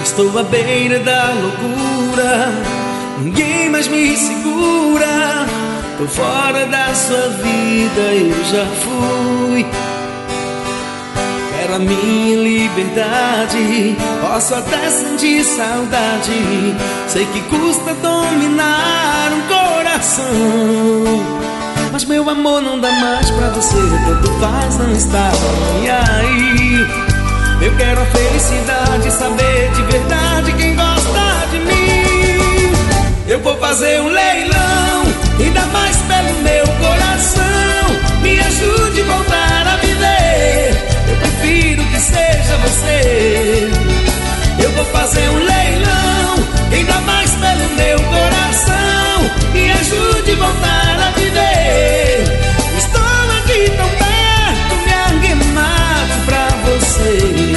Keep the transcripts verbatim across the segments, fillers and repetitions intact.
Estou à beira da loucura, ninguém mais me segura. Tô fora da sua vida, eu já fui. Quero a minha liberdade, posso até sentir saudade. Sei que custa dominar um coração, mas meu amor não dá mais pra você. Tanto faz não estar nem aí. Eu quero a felicidade, saber de verdade quem gosta de mim. Eu vou fazer um leilão, ainda mais pelo meu coração. Me ajude a voltar a viver, eu prefiro que seja você. Eu vou fazer um leilão, ainda mais pelo meu coração. Me ajude a voltar a viver. Estou aqui tão perto, me arremato pra você.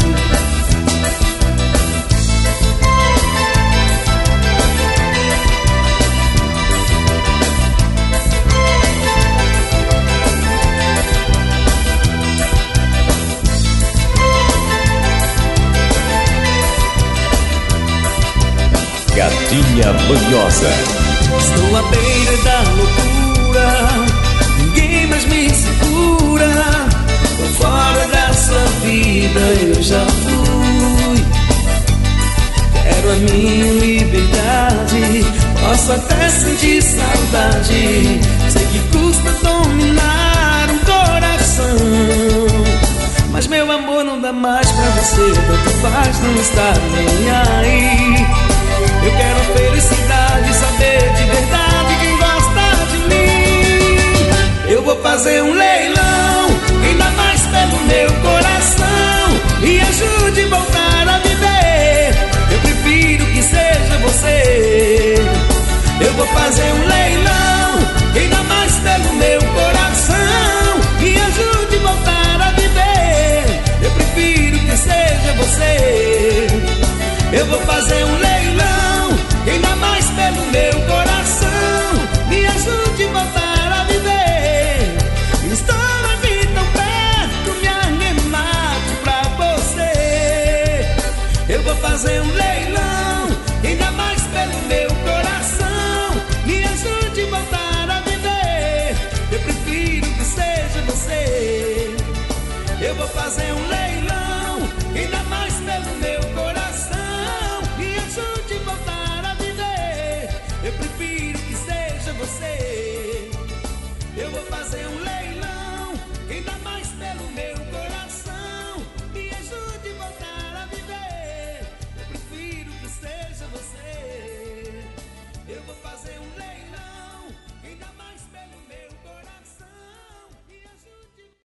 Gatinha Manhosa. Estou à beira da loucura, ninguém mais me segura. Tô fora da sua vida, eu já fui. Quero a minha liberdade, posso até sentir saudade. Sei que custa dominar um coração, mas meu amor não dá mais pra você. Tanto faz não estar nem aí. Eu quero a felicidade, saber de verdade quem gosta de mim. Eu vou fazer um leilão, ainda mais pelo meu coração. Me ajude a voltar a viver, eu prefiro que seja você. Eu vou fazer um leilão, ainda mais pelo meu coração. Me ajude a voltar a viver, eu prefiro que seja você. Eu vou fazer um leilão, ainda mais pelo meu coração. Me ajude a voltar a viver. Estou aqui tão perto, me arremato pra você. Eu vou fazer um leilão, ainda mais pelo meu coração. Me ajude a voltar a viver, eu prefiro que seja você. Eu vou fazer um leilão.